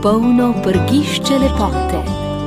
Polno prgišče lepote.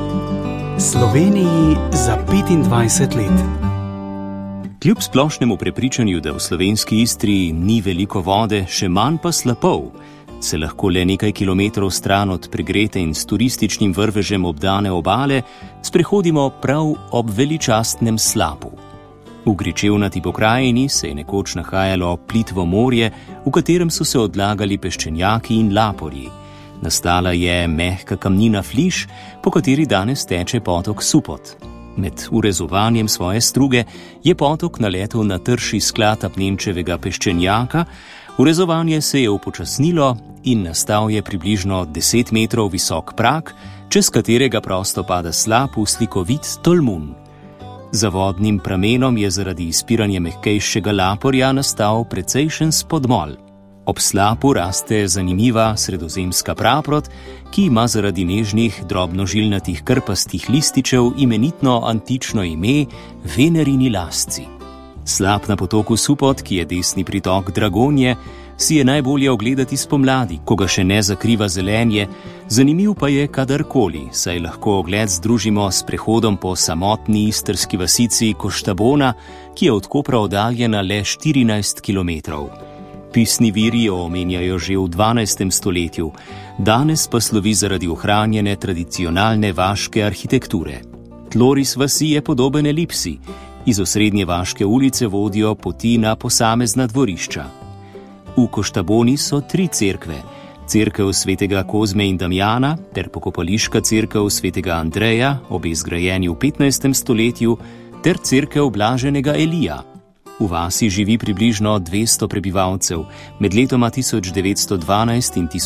Sloveniji za 25 let. Kljub splošnemu prepričanju, da v slovenski Istri ni veliko vode, še manj pa slapov, se lahko le nekaj kilometrov stran od pregrete in s turističnim vrvežem obdane obale sprehodimo prav ob veličastnem slapu. V gričevnati pokrajini se je nekoč nahajalo plitvo morje, v katerem so se odlagali peščenjaki in laporji. Nastala je mehka kamnina Fliš, po kateri danes teče potok Supot. Med urezovanjem svoje struge je potok naletel na trši sklad apnenčevega peščenjaka, urezovanje se je upočasnilo in nastal je približno 10 metrov visok prak, čez katerega prosto pada slap v slikovit tolmun. Za vodnim pramenom je zaradi izpiranja mehkejšega laporja nastal precejšen spodmol. Ob slapu raste zanimiva sredozemska praprot, ki ima zaradi nežnih, drobnožilnatih krpastih lističev imenitno antično ime Venerini lasci. Slap na potoku Supot, ki je desni pritok Dragonje, si je najbolje ogledati spomladi, ko ga še ne zakriva zelenje, zanimiv pa je kadarkoli, saj lahko ogled združimo s prehodom po samotni istrski vasici Koštabona, ki je od Kopra oddaljena le 14 kilometrov. Pisni viri jo omenjajo že v 12. stoletju, danes pa slovi zaradi ohranjene tradicionalne vaške arhitekture. Tloris vasi je podoben elipsi, iz osrednje vaške ulice vodijo poti na posamezna dvorišča. V Koštaboni so 3 cerkve, cerkev svetega Kozme in Damjana ter pokopališka cerkev svetega Andreja, obe zgrajeni v 15. stoletju, ter cerkev blaženega Elija. V vasi živi približno 200 prebivalcev, med letoma 1912 in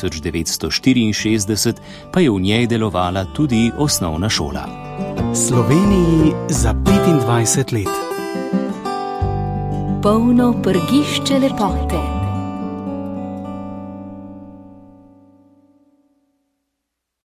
1964 pa je v njej delovala tudi osnovna šola. Sloveniji za 25 let. Polno prgišče lepote.